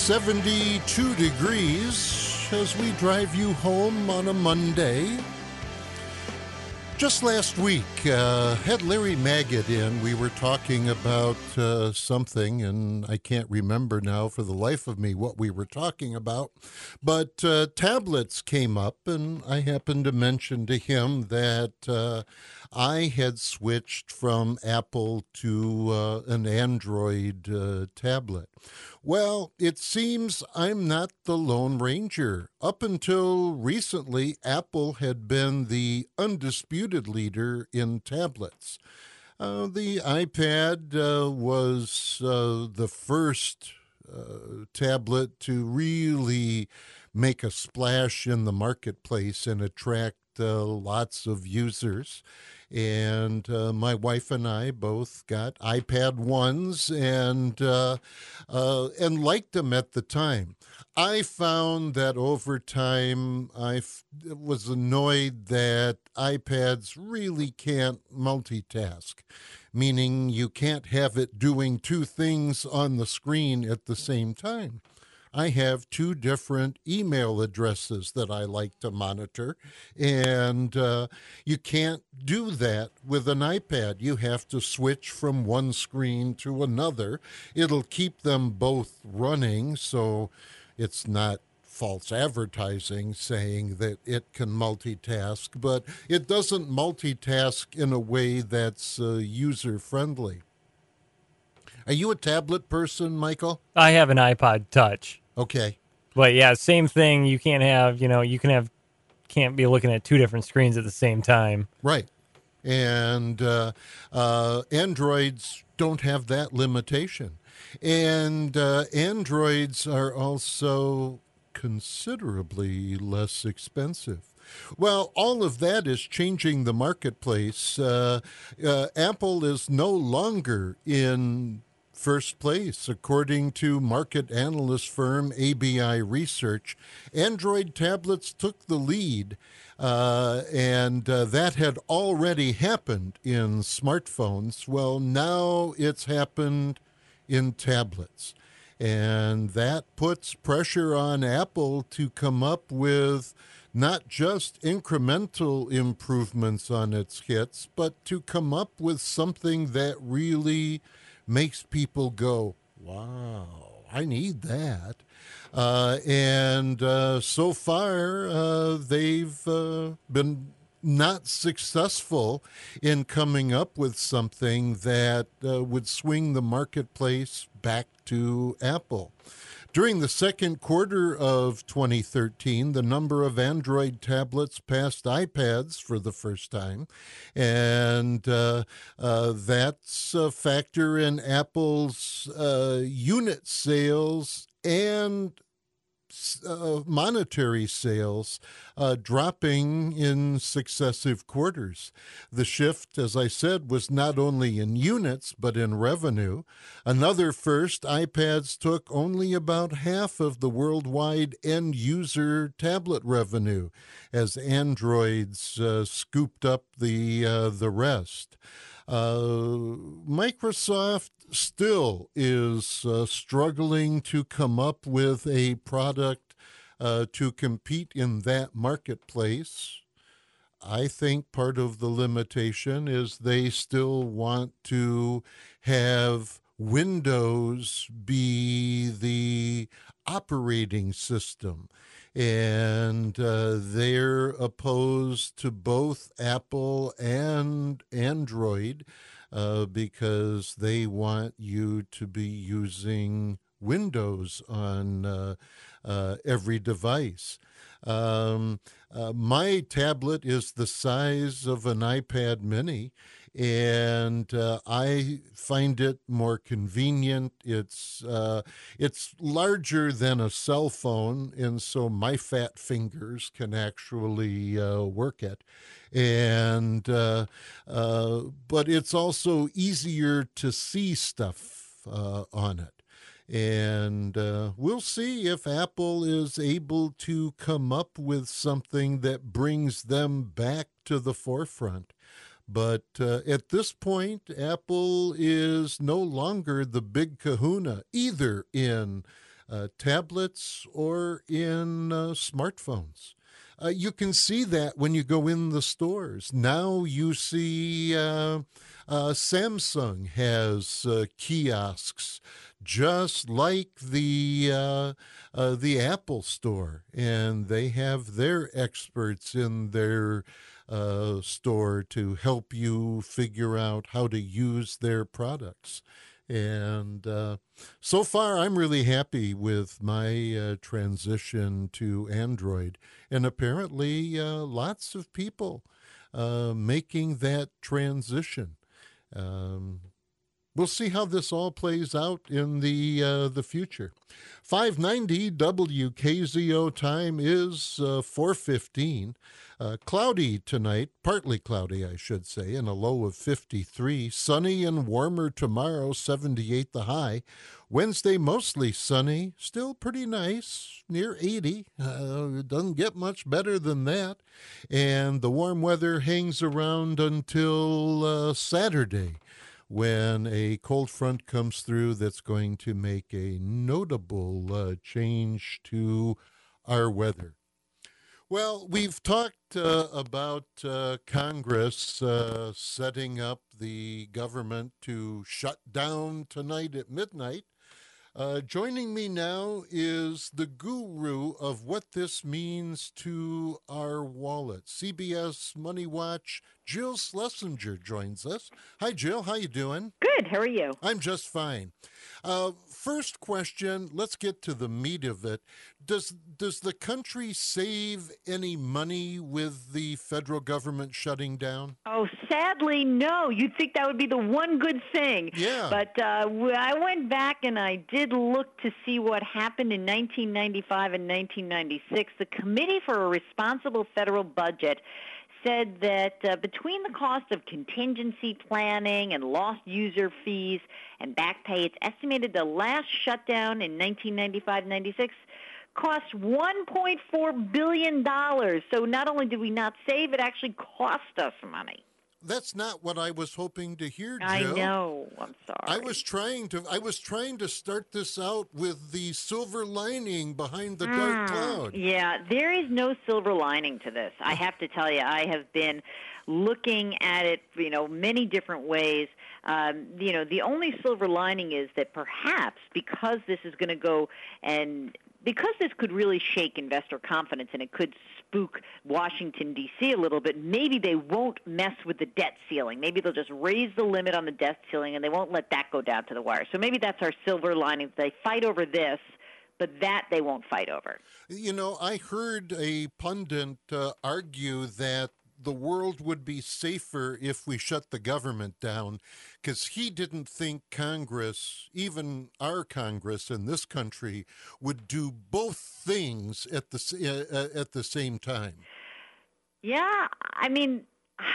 72 degrees as we drive you home on a Monday. Just last week, had Larry Maggot in. We were talking about something, and I can't remember now for the life of me what we were talking about. But tablets came up, and I happened to mention to him that I had switched from Apple to an Android tablet. Well, it seems I'm not the Lone Ranger. Up until recently, Apple had been the undisputed leader in tablets. The iPad was the first tablet to really make a splash in the marketplace and attract lots of users. And my wife and I both got iPad 1s and liked them at the time. I found that over time was annoyed that iPads really can't multitask, meaning you can't have it doing two things on the screen at the same time. I have two different email addresses that I like to monitor, and you can't do that with an iPad. You have to switch from one screen to another. It'll keep them both running, so it's not false advertising saying that it can multitask, but it doesn't multitask in a way that's user-friendly. Are you a tablet person, Michael? I have an iPod Touch. Okay. But yeah, same thing. You can't have, can't be looking at two different screens at the same time. Right. And Androids don't have that limitation. And Androids are also considerably less expensive. Well, all of that is changing the marketplace. Apple is no longer in first place, according to market analyst firm ABI Research. Android tablets took the lead, and that had already happened in smartphones. Well, now it's happened in tablets, and that puts pressure on Apple to come up with not just incremental improvements on its hits, but to come up with something that really makes people go, wow, I need that. And so far, they've been not successful in coming up with something that would swing the marketplace back to Apple. During the second quarter of 2013, the number of Android tablets passed iPads for the first time, and that's a factor in Apple's unit sales and monetary sales dropping in successive quarters. The shift, as I said, was not only in units, but in revenue. Another first, iPads took only about half of the worldwide end-user tablet revenue, as Androids scooped up the rest. Microsoft still is struggling to come up with a product to compete in that marketplace. I think part of the limitation is they still want to have Windows be the operating system. And they're opposed to both Apple and Android because they want you to be using Windows on every device. My tablet is the size of an iPad mini, and I find it more convenient. It's larger than a cell phone, and so my fat fingers can actually work it. And but it's also easier to see stuff on it. And we'll see if Apple is able to come up with something that brings them back to the forefront. But at this point, Apple is no longer the big kahuna, either in tablets or in smartphones. You can see that when you go in the stores. Now you see Samsung has kiosks just like the Apple Store, and they have their experts in their store to help you figure out how to use their products. And so far, I'm really happy with my transition to Android. And apparently, lots of people making that transition. Um, we'll see how this all plays out in the future. 590 WKZO time is 4:15. Cloudy tonight, partly cloudy, I should say, and a low of 53. Sunny and warmer tomorrow, 78 the high. Wednesday, mostly sunny, still pretty nice, near 80. It doesn't get much better than that. And the warm weather hangs around until Saturday, when a cold front comes through that's going to make a notable change to our weather. Well, we've talked about Congress setting up the government to shut down tonight at midnight. Joining me now is the guru of what this means to our wallet. CBS Money Watch, Jill Schlesinger joins us. Hi, Jill. How you doing? Good. How are you? I'm just fine. First question, let's get to the meat of it. Does the country save any money with the federal government shutting down? Oh, sadly, no. You'd think that would be the one good thing. Yeah. But I went back and I did look to see what happened in 1995 and 1996. The Committee for a Responsible Federal Budget said that between the cost of contingency planning and lost user fees and back pay, it's estimated the last shutdown in 1995-96 cost $1.4 billion. So not only did we not save, it actually cost us money. That's not what I was hoping to hear, Jill. I know. I'm sorry. I was trying to start this out with the silver lining behind the dark cloud. Yeah, there is no silver lining to this. I have to tell you, I have been looking at it, many different ways. The only silver lining is that perhaps because this is going to go and because this could really shake investor confidence and it could spook Washington, D.C. a little bit, maybe they won't mess with the debt ceiling. Maybe they'll just raise the limit on the debt ceiling and they won't let that go down to the wire. So maybe that's our silver lining. They fight over this, but that they won't fight over. I heard a pundit argue that the world would be safer if we shut the government down, because he didn't think Congress, even our Congress in this country, would do both things at the same time. Yeah, I mean,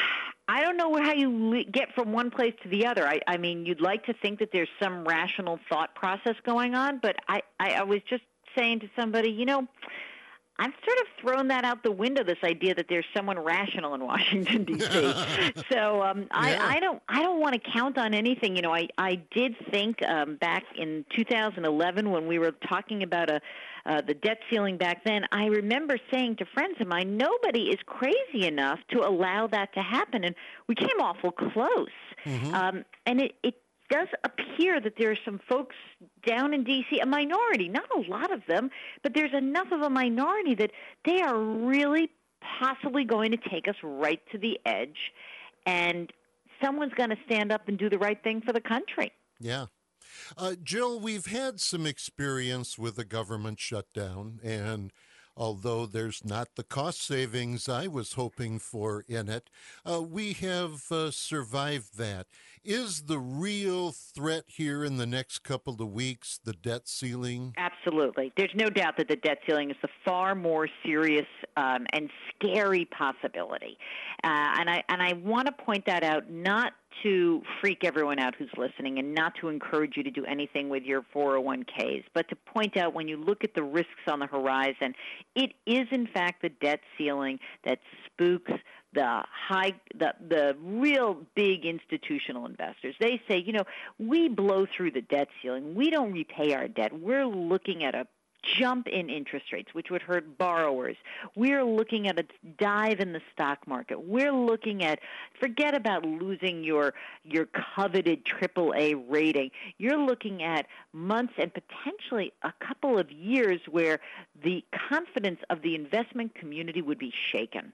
I don't know how you get from one place to the other. I mean, you'd like to think that there's some rational thought process going on, but I was just saying to somebody, I've sort of thrown that out the window, this idea that there's someone rational in Washington, D.C. So I don't want to count on anything. I did think back in 2011 when we were talking about the debt ceiling back then, I remember saying to friends of mine, nobody is crazy enough to allow that to happen. And we came awful close. Mm-hmm. And it does appear that there are some folks down in D.C., a minority, not a lot of them, but there's enough of a minority that they are really possibly going to take us right to the edge, and someone's going to stand up and do the right thing for the country. Yeah. Jill, we've had some experience with the government shutdown, and although there's not the cost savings I was hoping for in it, we have survived that. Is the real threat here in the next couple of weeks the debt ceiling? Absolutely. There's no doubt that the debt ceiling is the far more serious and scary possibility. And I want to point that out, not to freak everyone out who's listening and not to encourage you to do anything with your 401ks, but to point out when you look at the risks on the horizon, it is in fact the debt ceiling that spooks the real big institutional investors. They say, we blow through the debt ceiling. We don't repay our debt. We're looking at a jump in interest rates, which would hurt borrowers. We're looking at a dive in the stock market. We're looking at, forget about losing your coveted AAA rating. You're looking at months and potentially a couple of years where the confidence of the investment community would be shaken.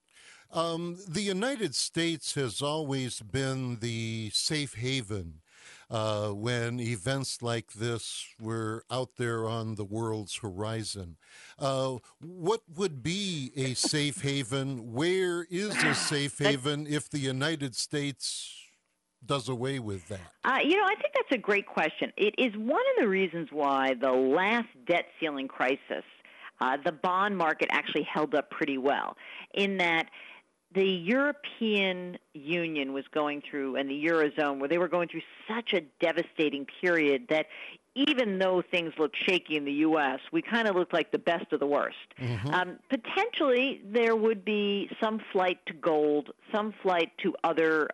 The United States has always been the safe haven when events like this were out there on the world's horizon. What would be a safe haven? Where is a safe haven if the United States does away with that? I think that's a great question. It is one of the reasons why the last debt ceiling crisis, the bond market actually held up pretty well, in that the European Union was going through, and the Eurozone, where they were going through such a devastating period that even though things looked shaky in the U.S., we kind of looked like the best of the worst. Mm-hmm. Potentially, there would be some flight to gold, some flight to other,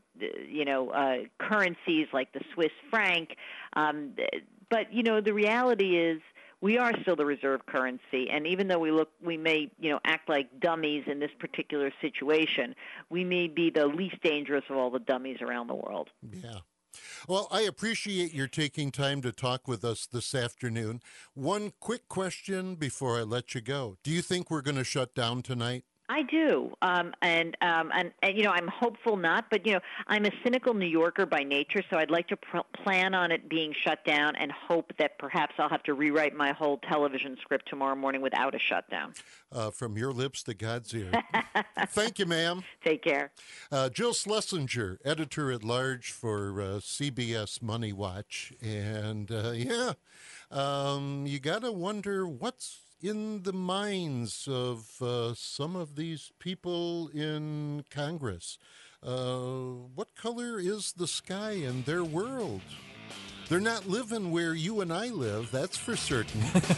currencies like the Swiss franc. But, the reality is, we are still the reserve currency, and even though we may, act like dummies in this particular situation, we may be the least dangerous of all the dummies around the world. Yeah. Well, I appreciate your taking time to talk with us this afternoon. One quick question before I let you go. Do you think we're going to shut down tonight? I do, and I'm hopeful not, but I'm a cynical New Yorker by nature, so I'd like to plan on it being shut down and hope that perhaps I'll have to rewrite my whole television script tomorrow morning without a shutdown. From your lips to God's ear. Thank you, ma'am. Take care. Jill Schlesinger, editor-at-large for CBS Money Watch, and you got to wonder what's in the minds of some of these people in Congress. What color is the sky in their world? They're not living where you and I live, that's for certain.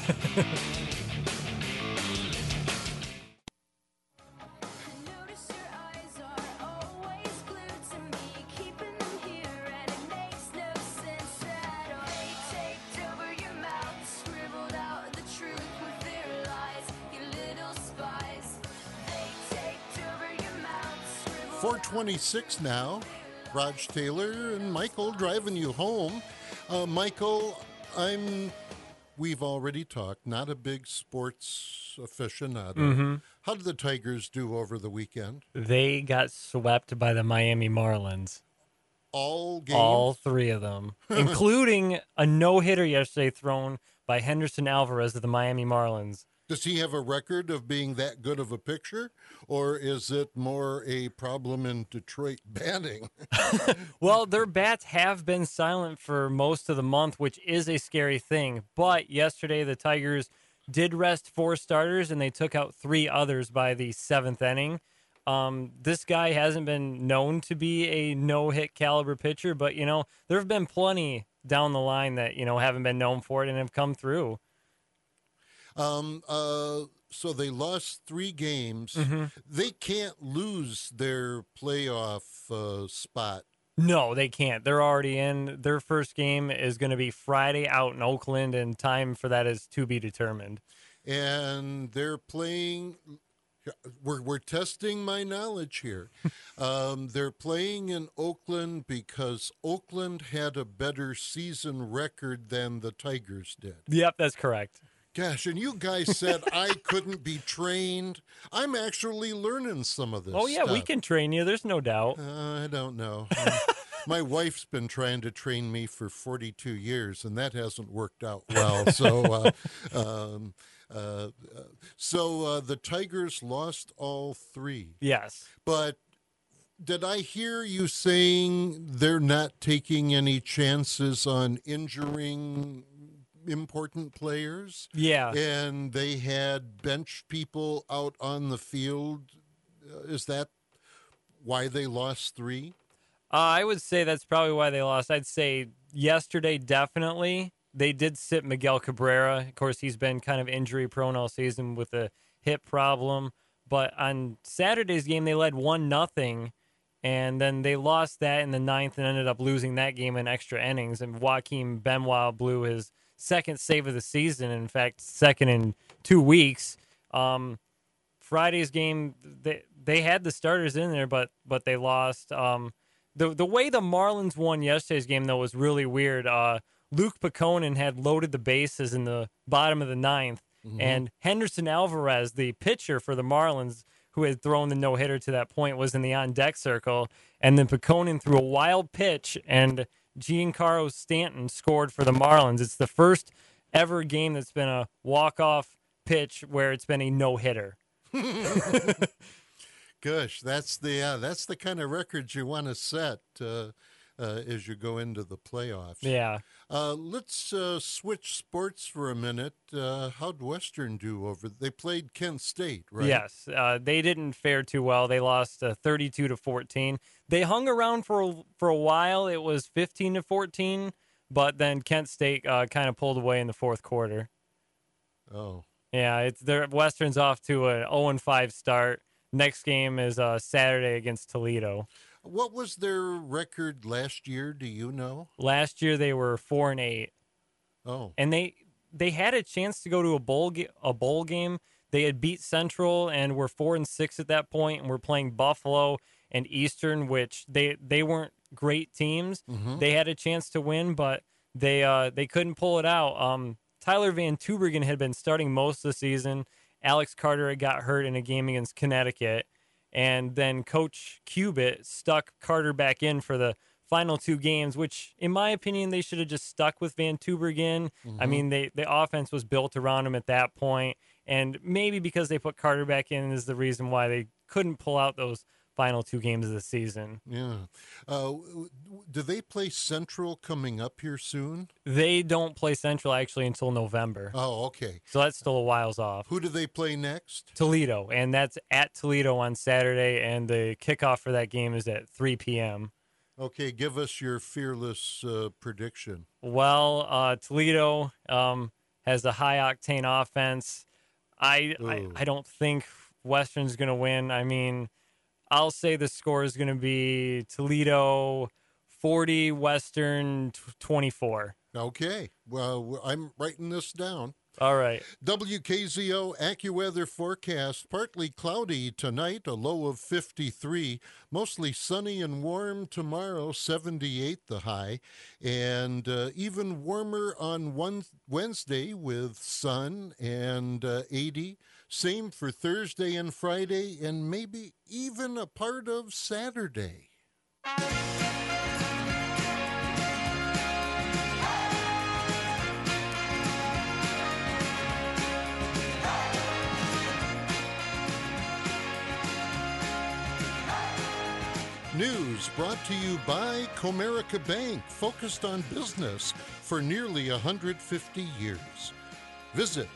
Four 26 now. Raj Taylor and Michael driving you home. Michael, we've already talked, not a big sports aficionado. Mm-hmm. How did the Tigers do over the weekend? They got swept by the Miami Marlins. All games? All three of them, including a no-hitter yesterday thrown by Henderson Alvarez of the Miami Marlins. Does he have a record of being that good of a pitcher, or is it more a problem in Detroit batting? Well, their bats have been silent for most of the month, which is a scary thing. But yesterday, the Tigers did rest 4 starters, and they took out 3 others by the 7th inning. This guy hasn't been known to be a no-hit caliber pitcher, but, there have been plenty down the line that, haven't been known for it and have come through. So they lost 3 games. Mm-hmm. They can't lose their playoff spot. No, they can't. They're already in. Their first game is going to be Friday out in Oakland, and time for that is to be determined. And they're playing. We're testing my knowledge here. They're playing in Oakland because Oakland had a better season record than the Tigers did. Yep, that's correct. Gosh, and you guys said I couldn't be trained. I'm actually learning some of this stuff. We can train you. There's no doubt. I don't know. My wife's been trying to train me for 42 years, and that hasn't worked out well. So the Tigers lost all 3. Yes. But did I hear you saying they're not taking any chances on injuring important players? Yeah. And they had bench people out on the field. Is that why they lost 3? I would say that's probably why they lost. I'd say yesterday, definitely. They did sit Miguel Cabrera. Of course, he's been kind of injury prone all season with a hip problem. But on Saturday's game, they led 1-0, and then they lost that in the ninth and ended up losing that game in extra innings. And Joaquin Benoit blew his second save of the season. In fact, second in 2 weeks. Friday's game, they had the starters in there, but they lost. The way the Marlins won yesterday's game, though, was really weird. Luke Peconin had loaded the bases in the bottom of the ninth, and Henderson Alvarez, the pitcher for the Marlins, who had thrown the no-hitter to that point, was in the on-deck circle, and then Peconin threw a wild pitch, and Giancarlo Stanton scored for the Marlins. It's the first ever game that's been a walk-off pitch where it's been a no-hitter. Gosh, that's the kind of records you want to set as you go into the playoffs. Yeah. Let's switch sports for a minute. How'd Western do over? They played Kent State, right? Yes, they didn't fare too well. They lost 32-14. They hung around for a while. It was 15-14, but then Kent State kind of pulled away in the fourth quarter. Oh. Yeah, Western's off to an 0-5 start. Next game is Saturday against Toledo. What was their record last year? Do you know? Last year they were 4-8. Oh, And they had a chance to go to a bowl game. They had beat Central and were 4-6 at that point, and were playing Buffalo and Eastern, which they weren't great teams. They had a chance to win, but they couldn't pull it out. Tyler Van Tubergen had been starting most of the season. Alex Carter had got hurt in a game against Connecticut, and then Coach Cubitt stuck Carter back in for the final 2 games, which, in my opinion, they should have just stuck with Van Tubergen. I mean, the offense was built around him at that point, and maybe because they put Carter back in is the reason why they couldn't pull out those final 2 games of the season. yeah. Do they play Central coming up here soon? They don't play Central actually until November, Oh, okay. so that's still a whiles off. Who do they play next? Toledo, and that's at Toledo on Saturday, and the kickoff for that game is at 3 p.m. Okay, give us your fearless prediction. Well, Toledo has a high-octane offense. I don't think Western's going to win. I mean, I'll say the score is going to be Toledo 40, Western 24. Okay, well, I'm writing this down. All right. WKZO AccuWeather forecast, partly cloudy tonight, a low of 53, mostly sunny and warm tomorrow, 78 the high, and even warmer on Wednesday with sun and 80. Same for Thursday and Friday, and maybe even a part of Saturday. News brought to you by Comerica Bank, focused on business for nearly 150 years. Visit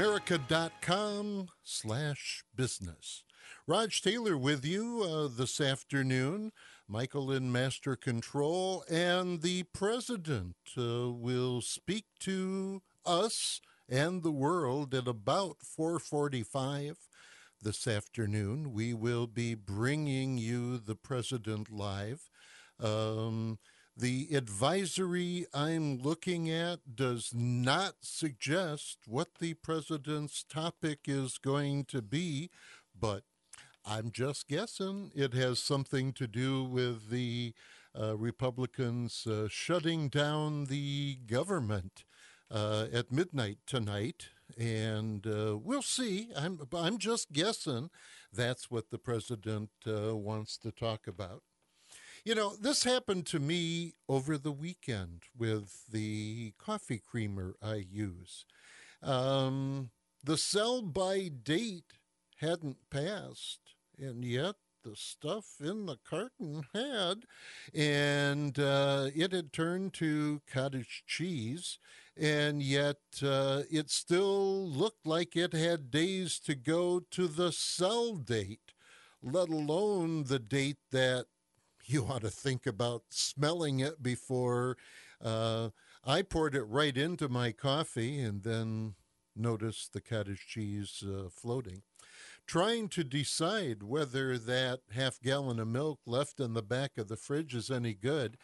Comerica.com/business. Raj Taylor with you this afternoon. Michael in Master Control, and the President will speak to us and the world at about 4:45. This afternoon, we will be bringing you the President live. The advisory I'm looking at does not suggest what the President's topic is going to be, but I'm just guessing it has something to do with the Republicans shutting down the government at midnight tonight. And we'll see. I'm just guessing that's what the President wants to talk about. You know, this happened to me over the weekend with the coffee creamer I use. The sell-by date hadn't passed, and yet the stuff in the carton had, and it had turned to cottage cheese, and yet it still looked like it had days to go to the sell date, let alone the date that you ought to think about smelling it before. I poured it right into my coffee and then noticed the cottage cheese floating. trying to decide whether that half gallon of milk left in the back of the fridge is any good,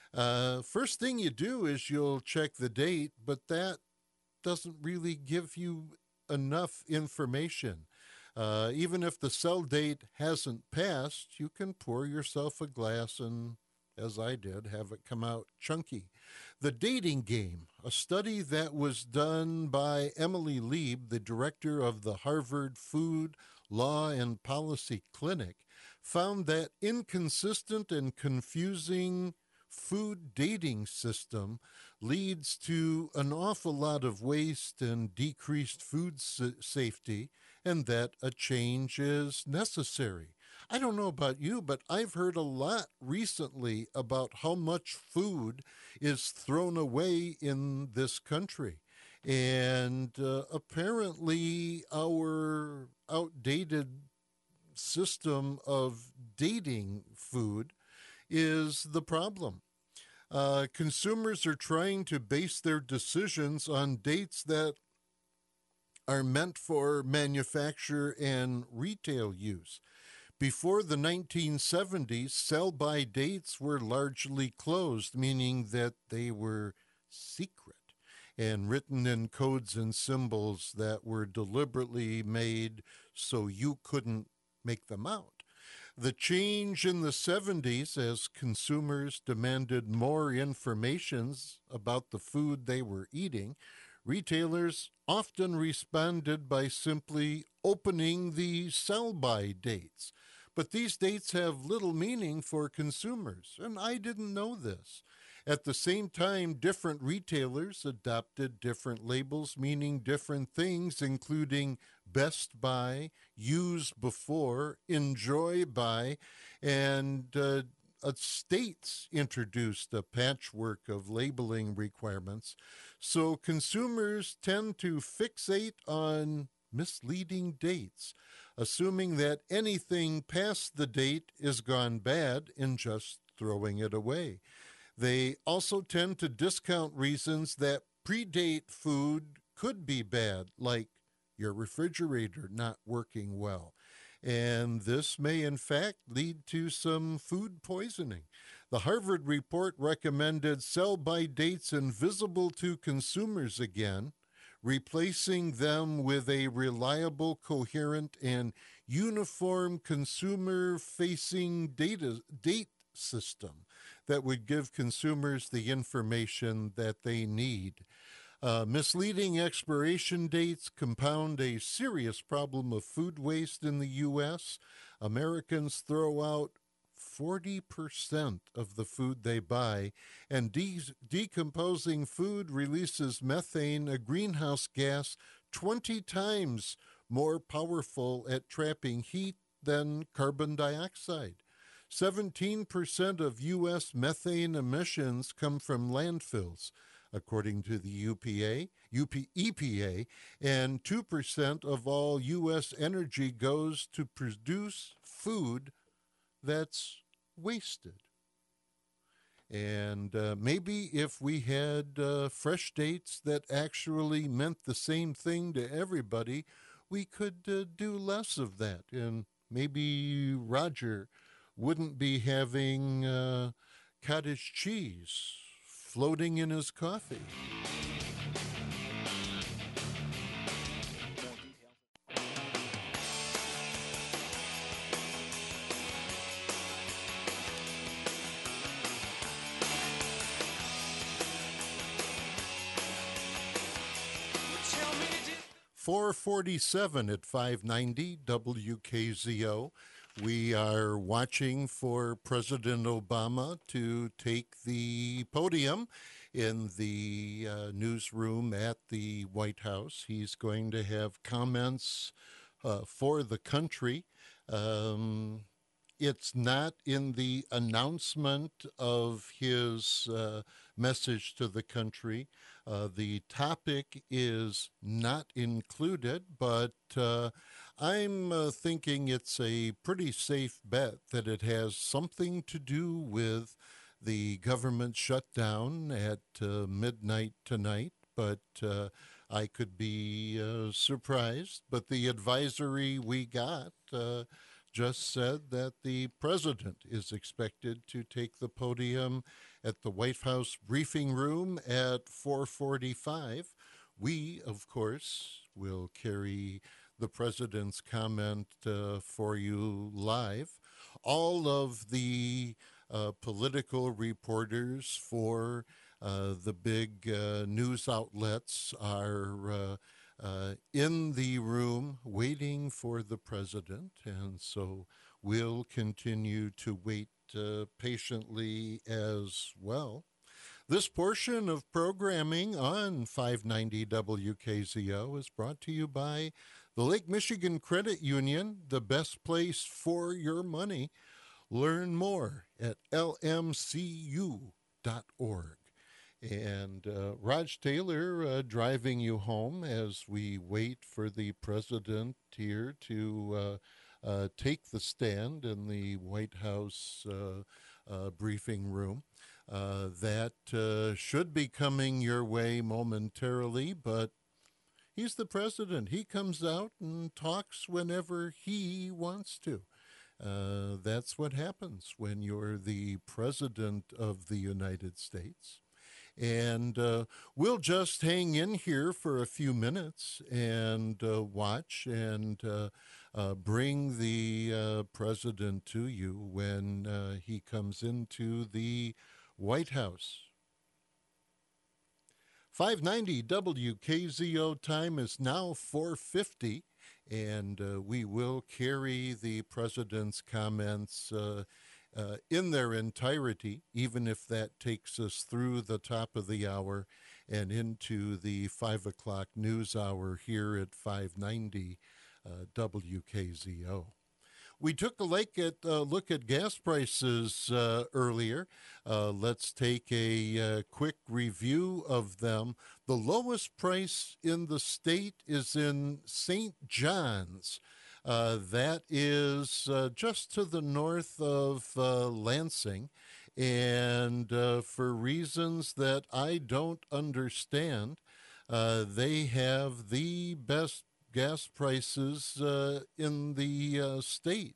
first thing you do is you'll check the date, but that doesn't really give you enough information. Even if the sell date hasn't passed, you can pour yourself a glass and, as I did, have it come out chunky. The Dating Game, a study that was done by Emily Lieb, the director of the Harvard Food, Law, and Policy Clinic, found that inconsistent and confusing food dating system leads to an awful lot of waste and decreased food safety, and that a change is necessary. I don't know about you, but I've heard a lot recently about how much food is thrown away in this country. And apparently, our outdated system of dating food is the problem. Consumers are trying to base their decisions on dates that are meant for manufacture and retail use. Before the 1970s, sell-by dates were largely closed, meaning that they were secret and written in codes and symbols that were deliberately made so you couldn't make them out. The change in the 70s, as consumers demanded more information about the food they were eating, retailers often responded by simply opening the sell-by dates. But these dates have little meaning for consumers, and I didn't know this. At the same time, different retailers adopted different labels meaning different things, including best by, use before, enjoy by, and states introduced a patchwork of labeling requirements. So consumers tend to fixate on misleading dates, assuming that anything past the date is gone bad and just throwing it away. They also tend to discount reasons that predate food could be bad, like your refrigerator not working well. And this may, in fact, lead to some food poisoning. The Harvard report recommended sell-by dates invisible to consumers again, replacing them with a reliable, coherent, and uniform consumer-facing date system that would give consumers the information that they need. Misleading expiration dates compound a serious problem of food waste in the U.S. Americans throw out 40% of the food they buy, and decomposing food releases methane, a greenhouse gas 20 times more powerful at trapping heat than carbon dioxide. 17% of U.S. methane emissions come from landfills, according to the EPA, and 2% of all U.S. energy goes to produce food that's wasted. And maybe if we had fresh dates that actually meant the same thing to everybody, we could do less of that. And maybe Roger wouldn't be having cottage cheese floating in his coffee. Tell me, 447 at 590 WKZO. We are watching for President Obama to take the podium in the newsroom at the White House. He's going to have comments for the country. It's not in the announcement of his message to the country. The topic is not included, but I'm thinking it's a pretty safe bet that it has something to do with the government shutdown at midnight tonight. But I could be surprised, but the advisory we got just said that the president is expected to take the podium at the White House briefing room at 4:45. We, of course, will carry the president's comment for you live. All of the political reporters for the big news outlets are in the room waiting for the president, and so we'll continue to wait patiently as well. This portion of programming on 590 WKZO is brought to you by the Lake Michigan Credit Union, the best place for your money. Learn more at lmcu.org. And Raj Taylor driving you home as we wait for the president here to take the stand in the White House briefing room. That should be coming your way momentarily, but he's the president. He comes out and talks whenever he wants to. That's what happens when you're the president of the United States. And we'll just hang in here for a few minutes and watch and bring the president to you when he comes into the White House. 590 WKZO time is now 4:50, and we will carry the president's comments in their entirety, even if that takes us through the top of the hour and into the 5 o'clock news hour here at 590 WKZO. We took a look at gas prices earlier. Let's take a quick review of them. The lowest price in the state is in St. John's. That is just to the north of Lansing. And for reasons that I don't understand, they have the best gas prices in the state.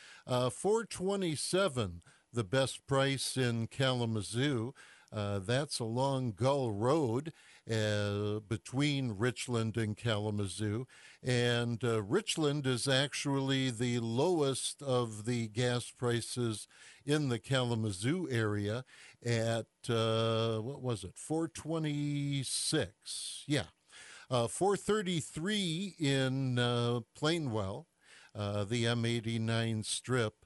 427, the best price in Kalamazoo. That's along Gull Road between Richland and Kalamazoo. And Richland is actually the lowest of the gas prices in the Kalamazoo area at, what was it, 426. Yeah. 433 in Plainwell, the M89 strip.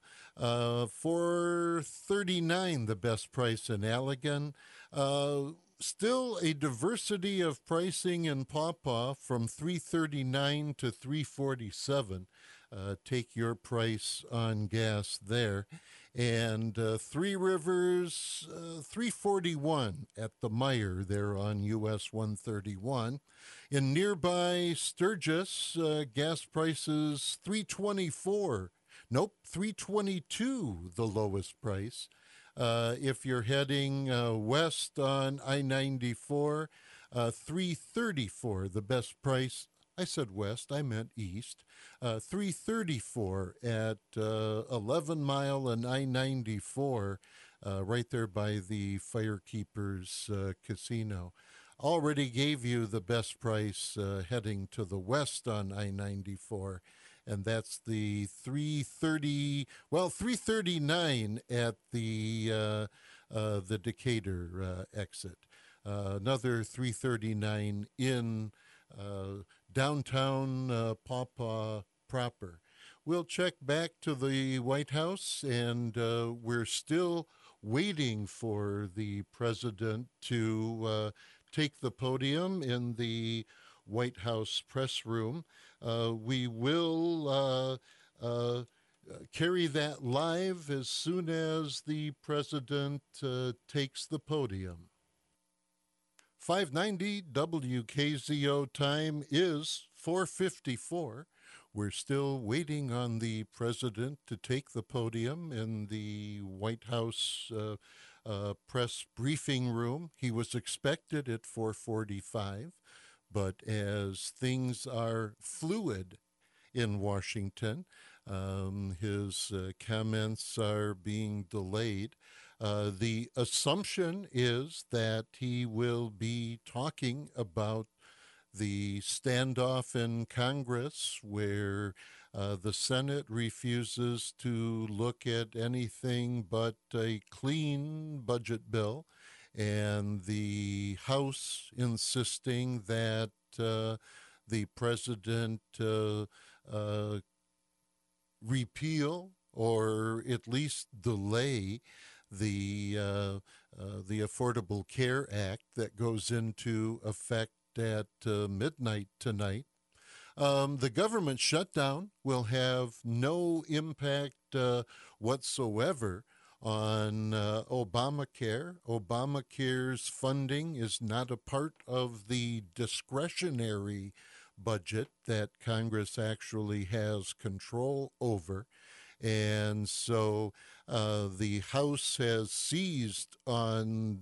439, the best price in Allegan. Still a diversity of pricing in Pawpaw from 339 to 347. Take your price on gas there. And Three Rivers, 341 at the Meyer there on US 131. In nearby Sturgis, gas prices 324. Nope, 322, the lowest price. If you're heading west on I-94, 334, the best price. I said west, I meant east. 334 at 11 Mile and I-94, right there by the Firekeepers Casino. Already gave you the best price heading to the west on I-94, and that's the 339 at the Decatur exit. Another 339 in downtown Pawpaw proper. We'll check back to the White House, and we're still waiting for the president to take the podium in the White House press room. We will carry that live as soon as the president takes the podium. 590 WKZO time is 4:54. We're still waiting on the president to take the podium in the White House press briefing room. He was expected at 4:45, But as things are fluid in Washington, his comments are being delayed. The assumption is that he will be talking about the standoff in Congress where the Senate refuses to look at anything but a clean budget bill, and the House insisting that the president uh, repeal or at least delay the Affordable Care Act that goes into effect at midnight tonight. The government shutdown will have no impact whatsoever on Obamacare. Obamacare's funding is not a part of the discretionary budget that Congress actually has control over. And so the House has seized on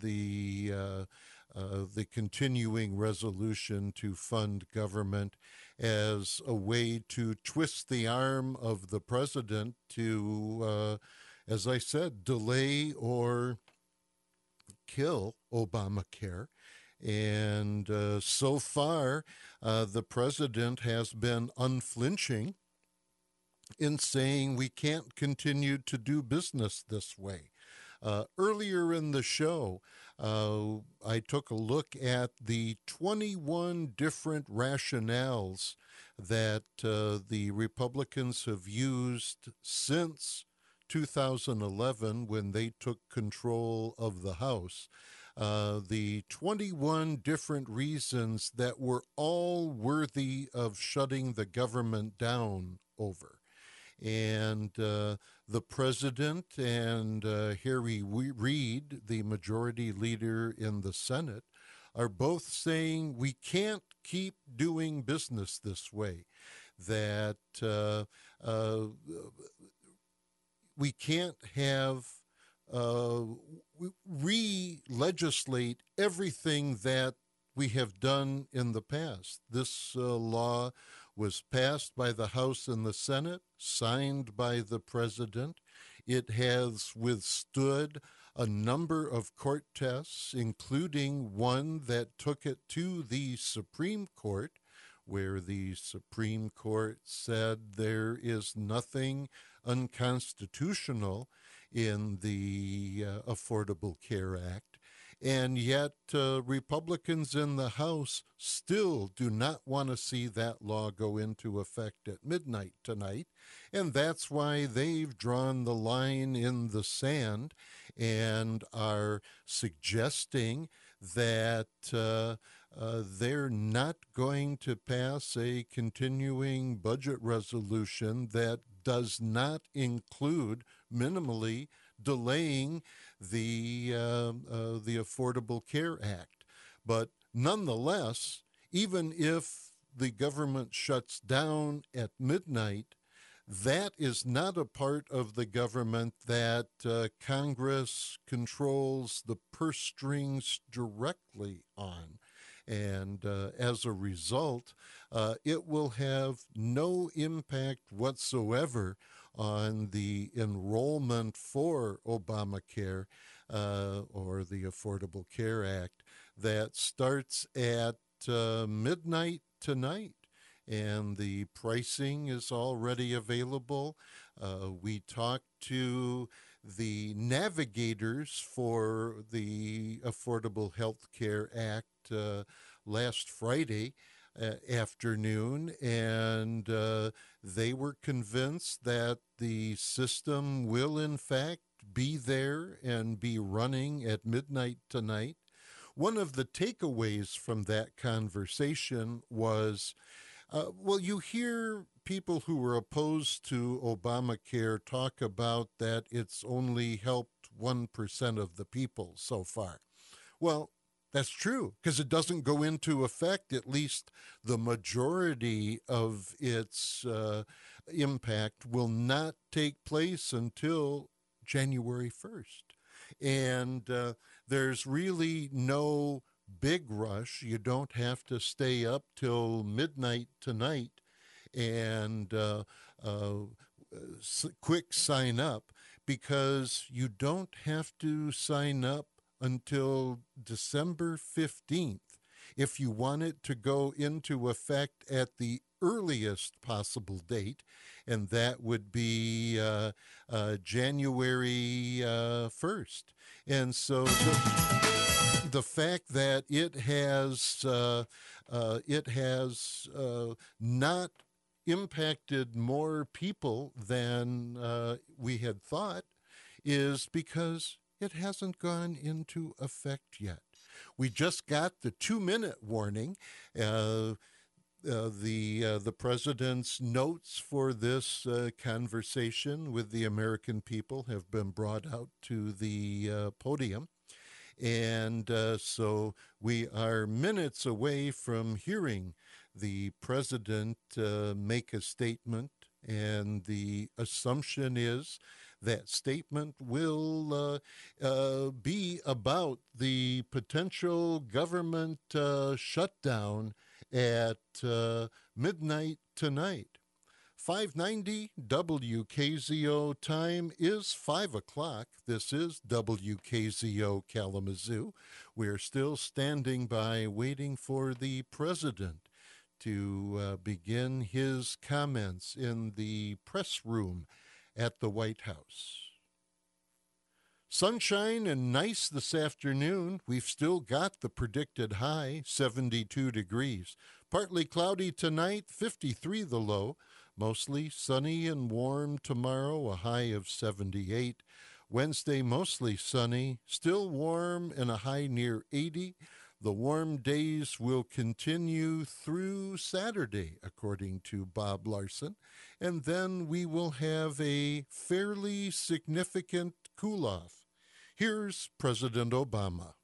the continuing resolution to fund government as a way to twist the arm of the president to, as I said, delay or kill Obamacare. And so far, the president has been unflinching in saying we can't continue to do business this way. Earlier in the show, I took a look at the 21 different rationales that the Republicans have used since 2011 when they took control of the House. The 21 different reasons that were all worthy of shutting the government down over. And the president and Harry Reid, the majority leader in the Senate, are both saying we can't keep doing business this way, that we can't have re-legislate everything that we have done in the past. This law was passed by the House and the Senate, signed by the president. It has withstood a number of court tests, including one that took it to the Supreme Court, where the Supreme Court said there is nothing unconstitutional in the Affordable Care Act. And yet, Republicans in the House still do not want to see that law go into effect at midnight tonight. And that's why they've drawn the line in the sand and are suggesting that they're not going to pass a continuing budget resolution that does not include minimally delaying the Affordable Care Act. But nonetheless, even if the government shuts down at midnight, that is not a part of the government that Congress controls the purse strings directly on. And as a result, it will have no impact whatsoever on the enrollment for Obamacare or the Affordable Care Act that starts at midnight tonight. And the pricing is already available. We talked to the navigators for the Affordable Health Care Act last Friday afternoon, and they were convinced that the system will in fact be there and be running at midnight tonight. One of the takeaways from that conversation was, well, you hear people who are opposed to Obamacare talk about that it's only helped 1% of the people so far. Well, that's true, because it doesn't go into effect, at least the majority of its impact will not take place until January 1st. And there's really no big rush. You don't have to stay up till midnight tonight and quick sign up, because you don't have to sign up until December 15th if you want it to go into effect at the earliest possible date, and that would be January 1st. And so the fact that it has not impacted more people than we had thought is because it hasn't gone into effect yet. We just got the 2-minute warning. The president's notes for this conversation with the American people have been brought out to the podium. And so we are minutes away from hearing the president make a statement, and the assumption is that statement will be about the potential government shutdown at midnight tonight. 590 WKZO time is 5 o'clock. This is WKZO Kalamazoo. We're still standing by waiting for the president to begin his comments in the press room at the White House. Sunshine and nice this afternoon. We've still got the predicted high, 72 degrees. Partly cloudy tonight, 53 the low. Mostly sunny and warm tomorrow, a high of 78. Wednesday, mostly sunny, still warm and a high near 80. The warm days will continue through Saturday, according to Bob Larson, and then we will have a fairly significant cool-off. Here's President Obama.